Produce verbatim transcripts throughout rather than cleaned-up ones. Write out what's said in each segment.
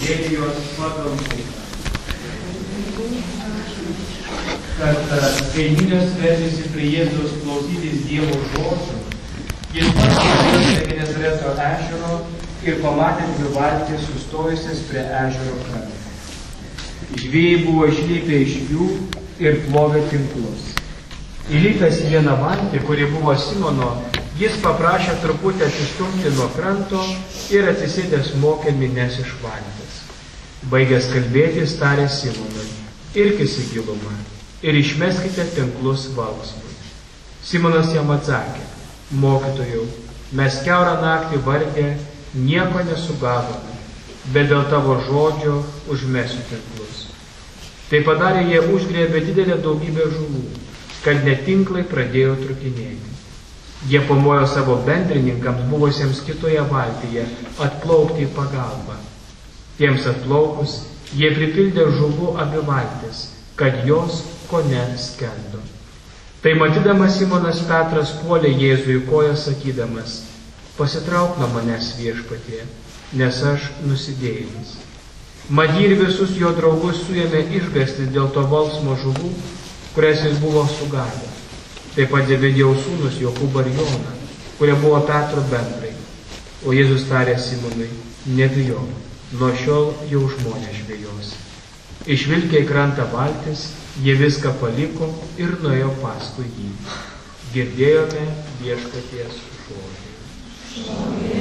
Evangelijos pagal Luką. Kad kai minios veržiasi prie Jėzaus klausytis Dievo žodžių, jis pats prie Genezareto ežero ir pamatė dvi valtis sustojusias prie ežero kranto. Žvejai buvo išlipę iš jų ir plovė tinklus. Įlipęs į vieną valtį, kuri buvo Simono, jis paprašė truputį atsistumti nuo kranto ir atsisėdęs mokė minias iš valties. Baigęs kalbėti, jis tarė Simonui: irkis į gilumą ir išmeskite tinklus valksmui. Simonas jam atsakė: mokytojau, mes kiaurą naktį vargę nieko nesugavome, bet dėl tavo žodžio užmesiu tinklus. Tai padarė, jie užgrėbė didelę daugybę žuvų, kad net tinklai pradėjo trukinėti. Jie pamojo savo bendrininkams buvusiems kitoje valtyje atplaukti į pagalbą. Tiems atplaukus jie pripildė žuvų abi valtis, kad jos kone skendo. Tai matydamas Simonas Petras puolė Jėzui koją sakydamas: pasitrauk nuo manęs, Viešpatie, nes aš nusidėjėlis. Mat jį ir visus jo draugus suėmė išgąstis dėl to valksmo žuvų, kurias jis buvo sugavęs. Taip pat Zebediejaus sūnus Jokūbą ir Joną, kurie buvo Petro bendrai. O Jėzus tarė Simonui: nebijok, nuo šiol jau žmonės žvejos. Išvilkę į krantą valtis, jie viską paliko ir nuėjo paskui jį. Girdėjome Viešpaties žodį.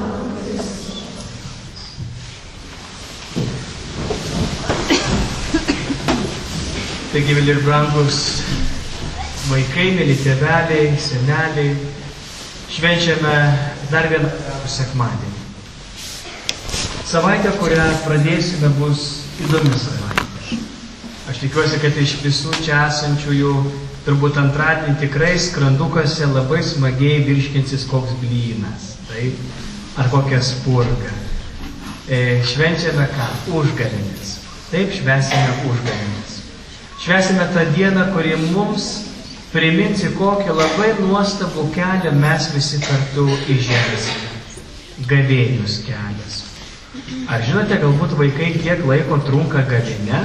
Taigi, mėly ir brangus vaikai, mėly tėveliai, seneliai, švenčiame dar vieną sekmadienį. Savaitė, kurią pradėsime, bus įdomi savaitė. Aš tikiuosi, kad iš visų čia esančiųjų turbūt antradienį tikrai skrandukose labai smagiai virškinsis koks blynas, taip? Ar kokia spurga. E, švenčiame ką? Užgavėnes. Taip, švęsime užgavėnes. Švęsime tą dieną, kuri mums primins, į kokį labai nuostabų kelią mes visi kartu įžengsime. Gavėnios kelias. Ar žinote, galbūt vaikai, kiek laiko trunka gavėnia?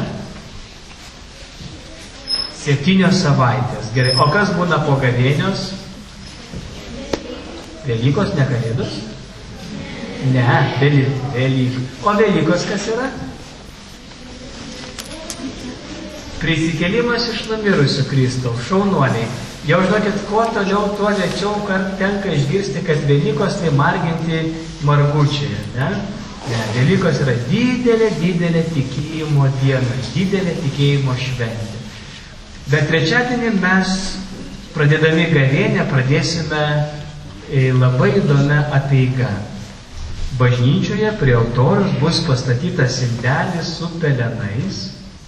Septynios savaitės. Gerai. O kas būna po gavėnios? Velykos, ne kalėdos? Ne, Velykos. O Velykos kas yra? Prisikėlimas iš numirusių Kristaus. Šaunuoliai. Jau žinokit, kuo toliau, tuo lėčiau kart tenka išgirsti, kad Velykos tai marginti margučiai, ne? Ne, Velykos yra didelė, didelė tikėjimo diena, didelė tikėjimo šventė. Bet trečiadienį mes, pradėdami gavėnią, pradėsime labai įdomią apeigą. Bažnyčioje prie altoriaus bus pastatytas indelis su pelenais.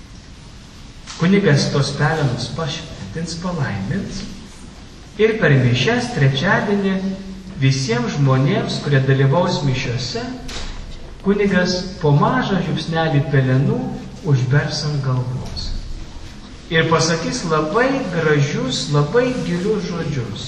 Kunigas tos pelenus pašventins, palaimins. Ir per mišias trečiadienį visiems žmonėms, kurie dalyvaus mišiose, kunigas po mažą žiupsnelį pelenų užbers ant galvos. Ir pasakys labai gražius, labai gilius žodžius.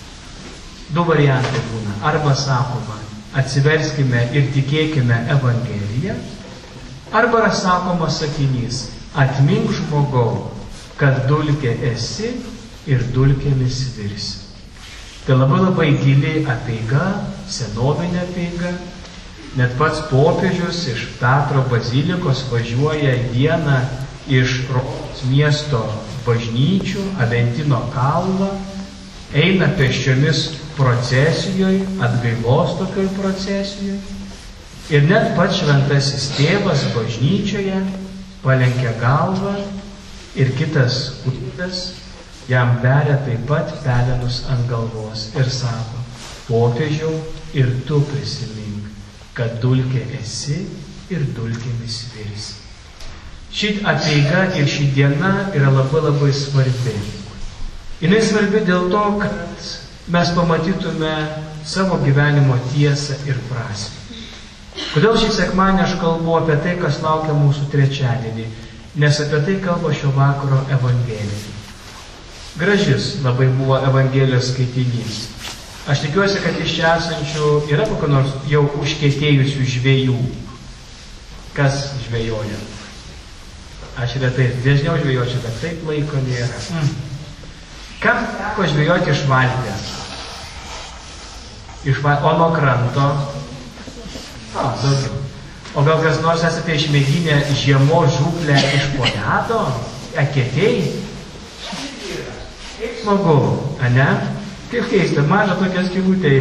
Du variantai būna. Arba sakoma: atsiverskime ir tikėkime Evangeliją. Arba sakoma sakinys: atmink žmogau, kad dulkė esi ir dulkėmis virsi. Tai labai labai gili apeiga, senovinė apeiga. Net pats popiežius iš Petro bazilikos važiuoja dieną iš Romos miesto bažnyčių, Aventino kalvą, eina pėsčiomis procesijoje, atgailos tokioj procesijoje. Ir net pats šventasis tėvas bažnyčioje palenkia galvą ir kitas kunigas jam beria taip pat pelenus ant galvos ir sako: popiežiau, ir tu prisimink, kad dulkė esi ir dulkėmis virsi. Ši apeiga ir ši diena yra labai labai svarbi. Jinai svarbi dėl to, kad mes pamatytume savo gyvenimo tiesą ir prasmę. Kodėl šį sekmadienį aš kalbu apie tai, kas laukia mūsų trečiadienį? Nes apie tai kalba šio vakaro Evangelija. Gražis labai buvo Evangelijos skaitinys. Aš tikiuosi, kad iš čia esančių yra kokio nors jau užkietėjusių žvejų. Kas žvejoja? Aš retai, dažniau žvejočiau, bet taip laiko nėra. Mm. Kam teko žvejoti iš valties? Iš valties, o nuo kranto? O, daugiau. O gal kas nors esate išmėginę žiemos žūklę iš po ledo? Eketėjai? Kaip smagu, ane? Kaip keista, maža tokia skylutė.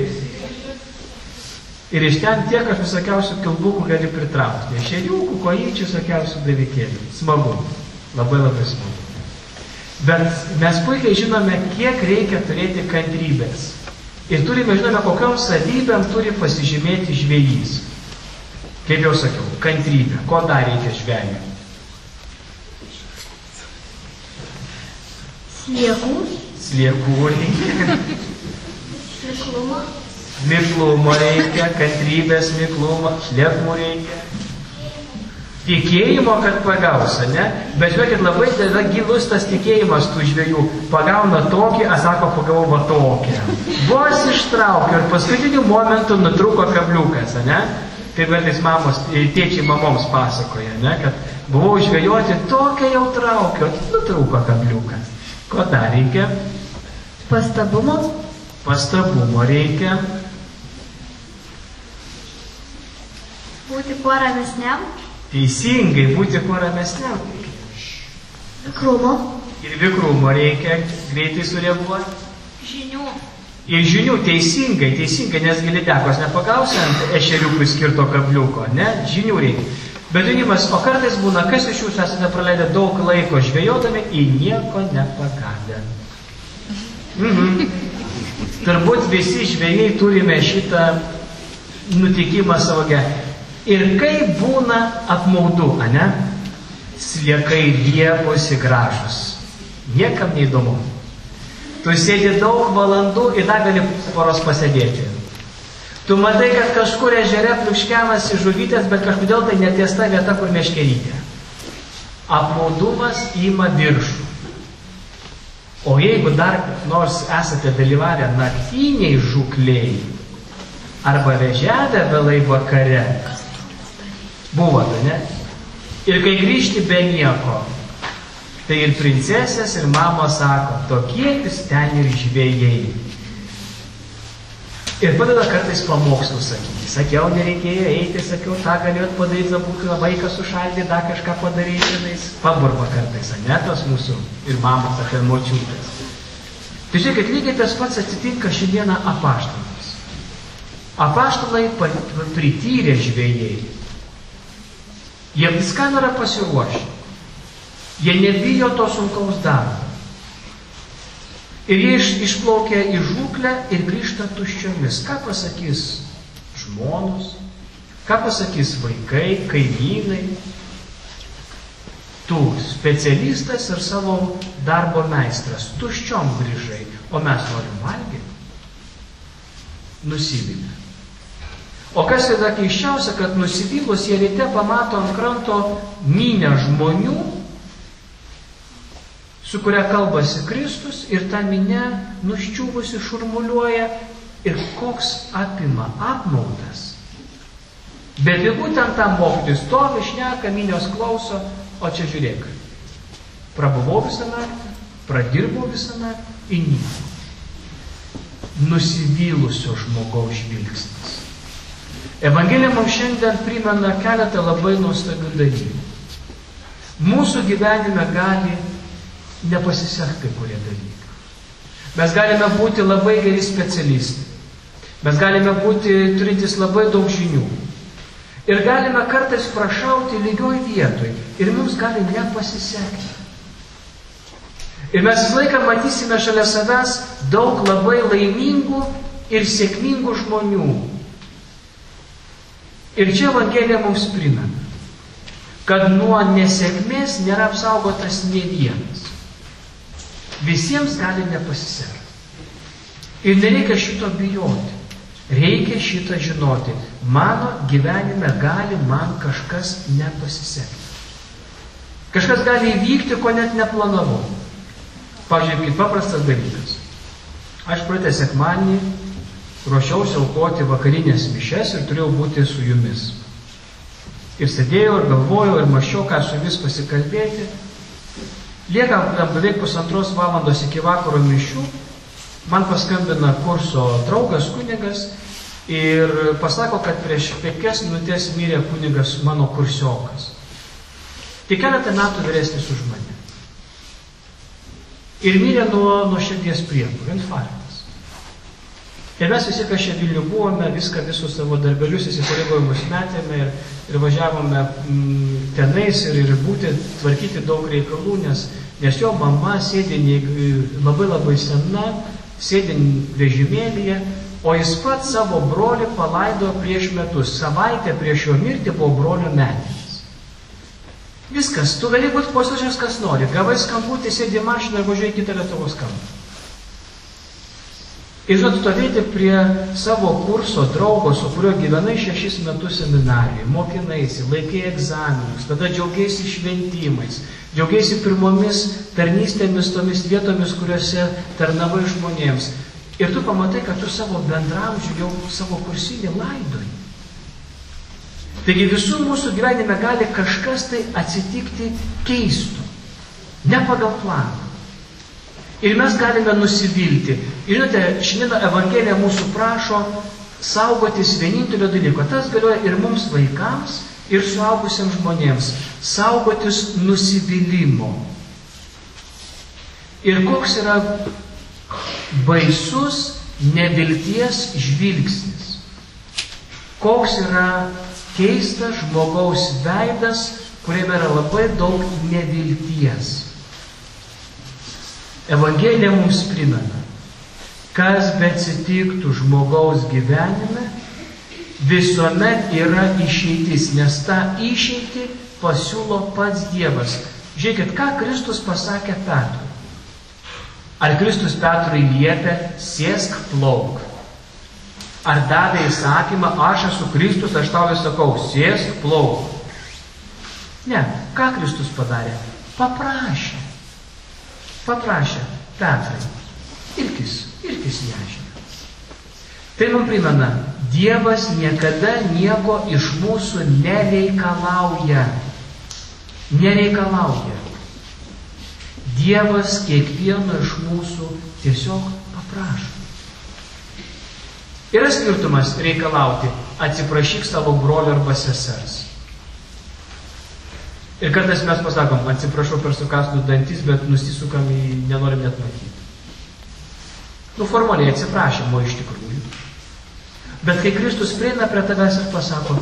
Ir iš ten tiek aš visokiausių kilbukų gali pritraukti. Ešeriukų, kojyčių, visokiausių dalykėlių. Smagu. Labai labai smagu. Bet mes puikiai žinome, kiek reikia turėti kantrybės. Ir turime žinome, kokiom savybėm turi pasižymėti žvejys. Kaip jau sakiau, kantrybė. Ko dar reikia žvejui? Sliekų. Sliekų reikia. Miklumo. Miklumo reikia, kantrybės, miklumo, šliekų reikia. Tikėjimo, kad pagaus, ne? Bet žiūrėkit, labai yra gilus tas tikėjimas tų žvejų. Pagauna tokį, a sako, pagavau va tokį. Vos ištraukė ir paskutiniu momentu nutrūko kabliukas, ne? Kaip kartais mamos, tėčiai mamoms pasakoja, ne? Kad buvau žvejoti, tokią jau traukiu, nutrūko kabliukas. Ko dar reikia? Pastabumo. Pastabumo reikia. Būti kuo ramesniam. Teisingai, būti kuo ramesniam. Vikrumo. Ir vikrumo reikia greitai sureaguoti. Žinių. Ir žinių, teisingai, teisingai, nes gali tekos nepagausi ant ešeriukui skirto kabliuko, ne? Žinių reikia. Bet žinimas, o kartais būna, kas iš jūsų esate praleidę daug laiko žvejodami į nieko nepagavę. Mhm. Turbūt visi žvejai turime šitą nutikimą savo gyvenime. Ir kai būna apmaudu, ane? Sliekai lieposi gražus. Niekam neįdomu. Tu sėdi daug valandų ir dar gali poros pasėdėti. Tu matai, kad kažkur ežere pliukškenasi žuvytės, bet kažkodėl tai netiesta vieta, kur meškerytė. Apmaudumas ima viršų. O jeigu dar nors esate dalyvavę naktiniai žūkliai arba vežiavę vėlai vakare, buvote, ne? Ir kai grįžti be nieko, tai ir princesės, ir mama sako, tokie jūs ten ir žvejai. Ir padeda kartais pamokslus sakyti. Sakiau, nereikėjo eiti, sakiau, tą galėjot padaryti, būtų vaiką sušaldyti, dar kažką padaryti. Paburba kartais, ne, tos mūsų ir mamos, ar močiutės. Tai žiūrėkit, lygiai tas pats atsitinka šiandieną apaštalams. Apaštalai prityrė žvejai. Jie viskam yra pasiruošę. Jie nebijo to sunkaus darbo. Ir jie iš, išplaukia į žūklę ir grįžta tuščiomis. Ką pasakys žmonos? Ką pasakys vaikai, kaimynai? Tu specialistas ir savo darbo meistras. Tuščiom grįžai. O mes norim valgyti. Nusivylę. O kas yra keiščiausia, kad nusivylus jie ryte pamato ant kranto minią žmonių, su kuria kalbasi Kristus, ir ta minia nuščiuvusi šurmuliuoja, ir koks apima apmaudas. Beveik ten tam mokytis stovi, šneka, minios klauso, o čia žiūrėk. Prabuvau visą naktį, pradirbau visą naktį, į nieko. Nusivylusio žmogaus žvilgsnis. Evangelija mums šiandien primena keletą labai nuostabių dalykų. Mūsų gyvenime gali nepasisekti kai kurie dalykai. Mes galime būti labai geri specialistai. Mes galime būti turintys labai daug žinių. Ir galime kartais prašauti lygioj vietoj. Ir mums gali nepasisekti. Ir mes visą laiką matysime šalia savęs daug labai laimingų ir sėkmingų žmonių. Ir čia Evangelija mums primena, kad nuo nesėkmės nėra apsaugotas nė vienas. Visiems gali nepasisekti. Ir nereikia šito bijoti. Reikia šitą žinoti. Mano gyvenime gali man kažkas nepasisekti. Kažkas gali įvykti, ko net neplanavau. Pavyzdžiui, kaip paprastas dalykas. Aš praeitą sekmadienį ruošiausi aukoti vakarinės mišias ir turėjau būti su jumis. Ir sėdėjau, ir galvojau, ir maščiau, ką su vis pasikalbėti. Lieka beveik pusantros valandos iki vakaro mišių. Man paskambina kurso draugas kunigas ir pasako, kad prieš penkias minutės mirė kunigas mano kursiokas. Tik keletą metų vyresnis už mane. Ir mirė nuo, nuo širdies priepuolio, infarktas. Ir mes visi, kas čia Vilniuje buvome, viską, visus savo darbelius įsipareigojimus metėme ir, ir važiavome mm, tenais ir, ir būti, tvarkyti daug reikalų, nes, nes jo mama sėdė labai labai sena, sėdė vežimėlyje, o jis pats savo brolį palaidojo prieš metus. Savaitę prieš jo mirtį buvo brolio metinės. Viskas, tu gali būti posėdžias, kas nori. Gavai skambutį, sėdi mašiną ir važiuoji kitą Lietuvos kampą. Ir žinot, stovėti prie savo kurso draugo, su kuriuo gyvenai šešis metus seminarijai, mokinaisi, laikai egzaminus, tada džiaugiaisi šventimais, džiaugiaisi pirmomis tarnystėmis, tomis vietomis, kuriuose tarnavai žmonėms. Ir tu pamatai, kad tu savo bendramžių jau savo kursinį laidoji. Taigi visų mūsų gyvenime gali kažkas tai atsitikti keisto, ne pagal planą. Ir mes galime nusivilti. Ir žinote, šiandien Evangelija mūsų prašo saugotis vienintelio dalyko. Tas galioja ir mums vaikams, ir suaugusiems žmonėms. Saugotis nusivylimų. Ir koks yra baisus nevilties žvilgsnis. Koks yra keistas žmogaus veidas, kuriame yra labai daug nevilties. Evangelija mums primena, kas beatsitiktų žmogaus gyvenime, visuomet yra išeitis, nes tą išeitį pasiūlo pats Dievas. Žiūrėkit, ką Kristus pasakė Petrui. Ar Kristus Petrui liepė, sėsk, plauk? Ar davė įsakymą, aš esu Kristus, aš tau įsakau, sėsk, plauk? Ne, ką Kristus padarė? Paprašė. Paprašė, Petrai, irkis, irkis į ežerą. Tai man primena, Dievas niekada nieko iš mūsų nereikalauja. Nereikalauja. Dievas kiekvieno iš mūsų tiesiog paprašo. Yra skirtumas reikalauti, atsiprašyk savo brolio arba sesers. Ir kartais mes pasakom, atsiprašau per sukąstus dantis, bet nusisukam į nenorim net matyti. Nu, formaliai atsiprašymo iš tikrųjų. Bet kai Kristus prieina prie tavęs ir pasako,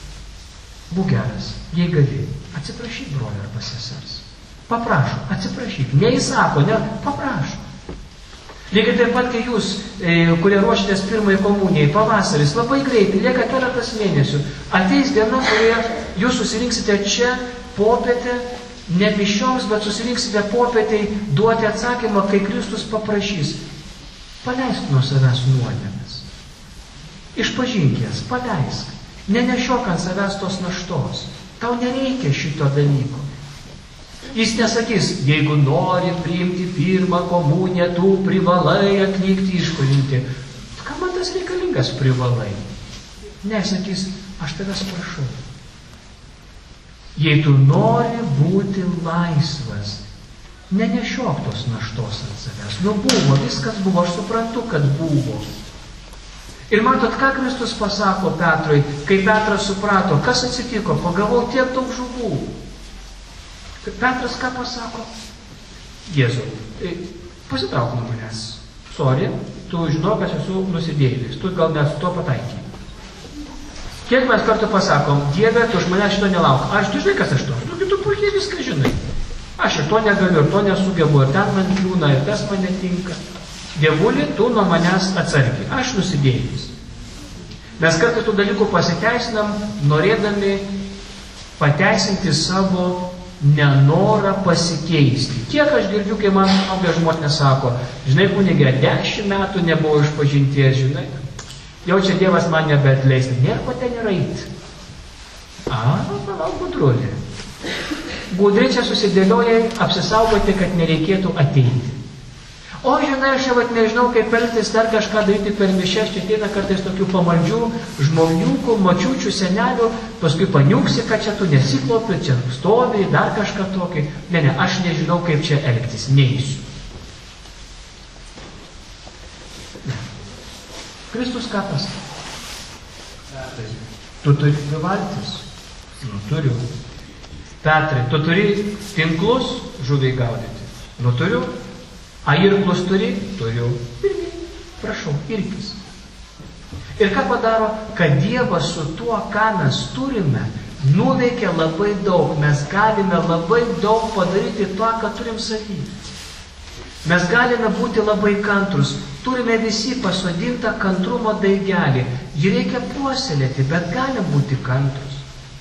būk geras, jei gali, atsiprašyk brolio arba sesers. Paprašo, atsiprašyk. Neįsako, ne, paprašo. Lygiai taip pat, kai jūs, e, kurie ruošitės pirmai komunijai, pavasaris, labai greitai, lieka keletas mėnesių, ateis diena, kurioje jūs susirinksite čia, popietę, ne mišioms, bet susirinksite popietei duoti atsakymą, kai Kristus paprašys. Paleisk nuo savęs nuodėmes. Išpažink jas, paleisk. Nenešiok ant savęs tos naštos. Tau nereikia šito dalyko. Jis nesakys, jeigu nori priimti pirmą komuniją, tu privalai atlikti išpažintį. Kam man tas reikalingas privalai? Ne, sakys, aš tavęs prašau. Jei tu nori būti laisvas, nenešiok tos naštos ant savęs. Nu buvo, viskas buvo, aš suprantu, kad buvo. Ir matot, ką Kristus pasako Petrui, kai Petras suprato, kas atsitiko, pagavau tiek daug žuvų. Petras ką pasako? Jėzau, pasitrauk nuo manęs. Sorry, tu žinok, aš esu nusidėjėlis, tu gal net su to pataikai. Kiek mes kartu pasakom, Dieve, tu už mane šito nelauk. Aš, tu žinai, kas aš to? Tu, tu puikiai viską žinai. Aš ir to negaliu, ir to nesugebu, ir ten man kliūna, ir tas man netinka. Dievuli, tu nuo manęs atsargiai. Aš nusidėjęs. Mes kartais tų dalykų pasiteisinam, norėdami pateisinti savo nenorą pasikeisti. Kiek aš girdžiu, kai man apie žmonės sako, žinai, kunigė, dešimt metų nebuvo išpažinties, žinai. Jau čia Dievas man nebeatleis. Nieko ten yra eit. A, manau, gudrulė. Gudriai čia susidėliojai apsisaugoti, kad nereikėtų ateiti. O žinai, aš jau nežinau, kaip elgtis, dar kažką daryti per mišes, čia ateina kartais tokių pamaldžių žmoniukų, mačiučių, senelių, paskui paniuksi, kad čia tu nesiklopi, čia stovi, dar kažką tokį. Ne, ne, aš nežinau, kaip čia elgtis, neįsiu. Ne. Kristus ką pasakė? Tu turi dvi valtis? Nu, turiu. Petrai, tu turi tinklus žuviai gaudyti? Nu, turiu. A irklus turi? Turiu. Irgi, prašau, irkis. Ir ką padaro? Kad Dievas su tuo, ką mes turime, nuveikia labai daug. Mes galime labai daug padaryti tuo, ką turim savy. Mes galime būti labai kantrus. Turime visi pasodintą kantrumo daigelį. Jį reikia puoselėti, bet galim būti kantrus.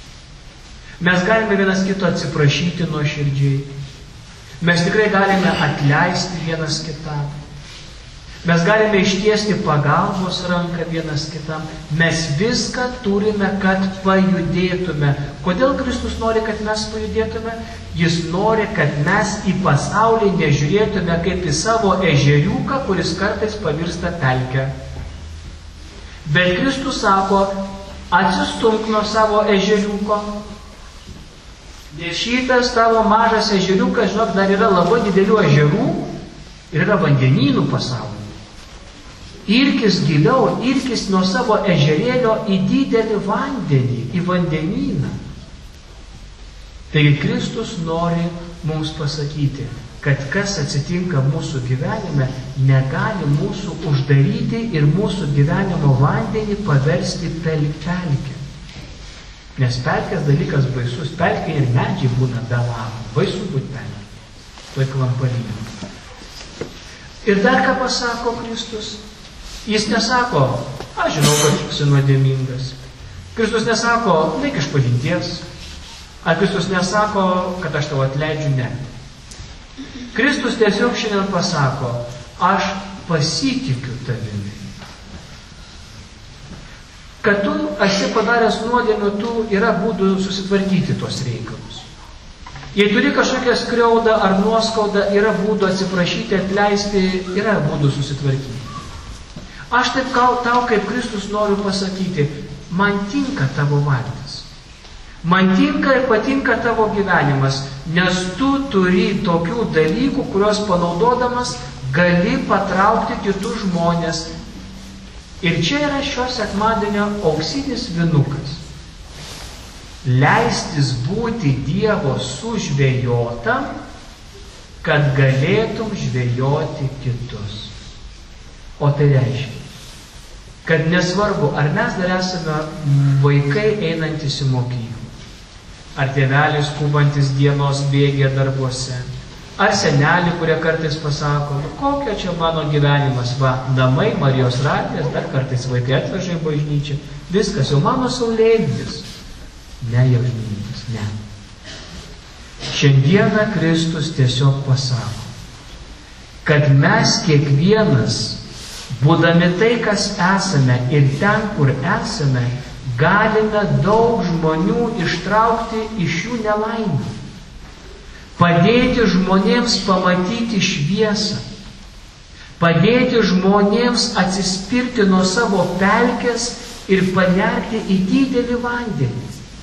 Mes galime vienas kito atsiprašyti nuoširdžiai. Mes tikrai galime atleisti vienas kitam. Mes galime ištiesti pagalbos ranką vienas kitam. Mes viską turime, kad pajudėtume. Kodėl Kristus nori, kad mes pajudėtume? Jis nori, kad mes į pasaulį nežiūrėtume kaip į savo ežeriuką, kuris kartais pavirsta pelkę. Bet Kristus sako, atsistumk nuo savo ežeriuko. Nes šitas tavo mažas ežeriukas, žinok, dar yra labai didelių ežerų ir yra vandenynų pasaulyje. Irkis giliau, irkis nuo savo ežerėlio į didelį vandenį, į vandenyną. Taigi Kristus nori mums pasakyti, kad kas atsitinka mūsų gyvenime, negali mūsų uždaryti ir mūsų gyvenimo vandenį paversti pelkę. Nes pelkės dalykas baisus. Pelkė ir medžiai būna be lapų. Baisu būti pelkė. Toj klampalinė. Ir dar ką pasako Kristus? Jis nesako, aš žinau, kad esi nuodėmingas. Kristus nesako, neik išpažinties. Ar Kristus nesako, kad aš tau atleidžiu? Ne. Kristus tiesiog šiandien pasako, aš pasitikiu tavimi. Kad tu esi padaręs nuodėmių, tu yra būdų susitvarkyti tos reikalus. Jei turi kažkokią skriaudą ar nuoskaudą, yra būdų atsiprašyti, atleisti, yra būdų susitvarkyti. Aš taip tau, kaip Kristus, noriu pasakyti, man tinka tavo valtis. Man tinka ir patinka tavo gyvenimas, nes tu turi tokių dalykų, kurios panaudodamas gali patraukti kitus žmonės. Ir čia yra šio sekmadienio auksinis vinukas. Leistis būti Dievo sužvejotam, kad galėtum žvejoti kitus. O tai reiškia, kad nesvarbu, ar mes dar esame vaikai einantis į mokyklą, ar tėvelis skubantis dienos bėgė darbuose, ar senelį, kurie kartais pasako, nu, kokio čia mano gyvenimas, va, namai, Marijos radijas, dar kartais vaikai atveža į bažnyčią, viskas, jau mano saulėlydis. Ne, jausmingas, ne. Šiandieną Kristus tiesiog pasako, kad mes kiekvienas, būdami tai, kas esame ir ten, kur esame, galime daug žmonių ištraukti iš jų nelaimių. Padėti žmonėms pamatyti šviesą. Padėti žmonėms atsispirti nuo savo pelkės ir panerti į didelį vandenį.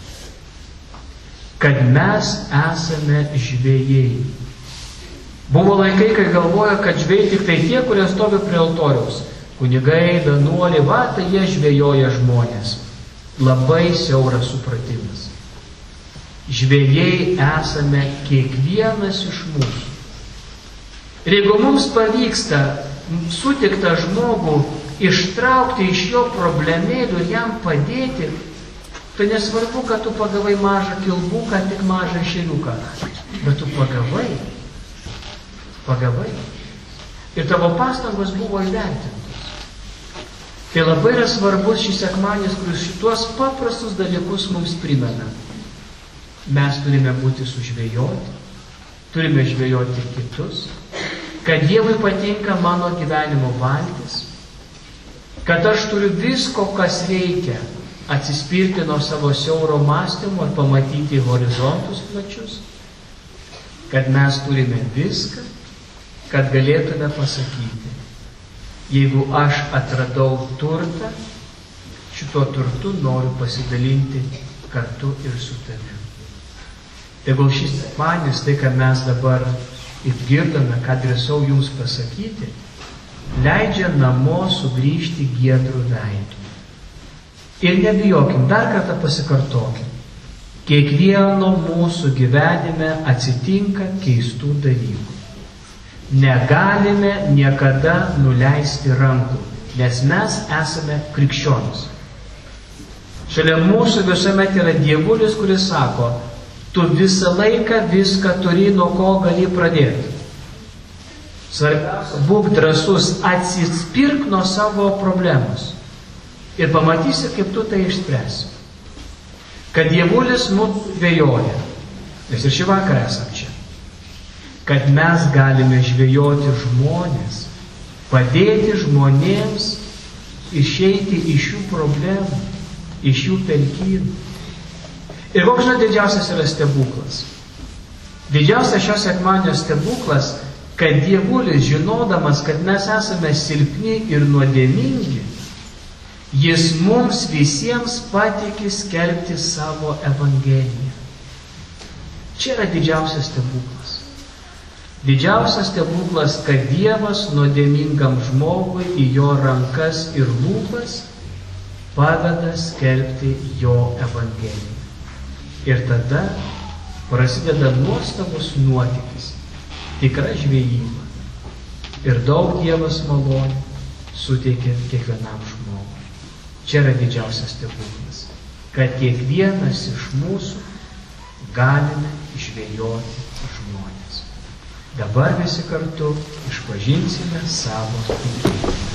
Kad mes esame žvejai. Buvo laikai, kai galvojo, kad žvejai tik tai tie, kurie stovi prie altoriaus. Kunigai, vienuoliai, va, tai jie žvejoja žmonės. Labai siauras supratimas. Žvejai esame kiekvienas iš mūsų. Ir jeigu mums pavyksta sutiktą žmogų ištraukti iš jo problemėlių ir jam padėti, tai nesvarbu, kad tu pagavai mažą kilbuką, tik mažą ešeriuką. Bet tu pagavai. Pagavai. Ir tavo pastangos buvo įvertintos. Tai labai yra svarbus šis sekmadienis, kuris šituos paprastus dalykus mums primena. Mes turime būti sužvejoti, turime žvejoti kitus, kad Dievui patinka mano gyvenimo valtis, kad aš turiu visko, kas reikia, atsispirti nuo savo siauro mąstymo ir pamatyti horizontus plačius, kad mes turime viską kad galėtume pasakyti, jeigu aš atradau turtą, šituo turtu noriu pasidalinti kartu ir su tavimi. Tegul šis sekmadienis, tai, ką mes dabar išgirdome, ką drįsau jums pasakyti, leidžia namo sugrįžti giedrų veidų. Ir nebijokim, dar kartą pasikartokim. Kiekvieno mūsų gyvenime atsitinka keistų dalykų. Negalime niekada nuleisti rankų, nes mes esame krikščionys. Šalia mūsų visuomet yra dievulis, kuris sako, tu visą laiką viską turi, nuo ko gali pradėti. Svarbiausia, būk drąsus, atsispirk nuo savo problemos ir pamatysi, kaip tu tai išspręsi. Kad dievulis mūsų žvejoja, nes ir šį vakarą esam čia, kad mes galime žvejoti žmonės, padėti žmonėms išeiti iš jų problemų, iš jų pelkynų. Ir koks žinot didžiausias yra stebuklas? Didžiausias šios sekmadienio stebuklas, kad dievulis, žinodamas, kad mes esame silpni ir nuodėmingi, jis mums visiems patikė skelbti savo evangeliją. Čia yra didžiausias stebuklas. Didžiausias stebuklas, kad Dievas nuodėmingam žmogui į jo rankas ir lūpas paveda skelbti jo evangeliją. Ir tada prasideda nuostabus nuotykis, tikra žvejyba. Ir daug Dievas malonių suteikia kiekvienam žmogui. Čia yra didžiausias stebuklas, kad kiekvienas iš mūsų galime žvejoti žmonės. Dabar visi kartu išpažinsime savo tikėjimą.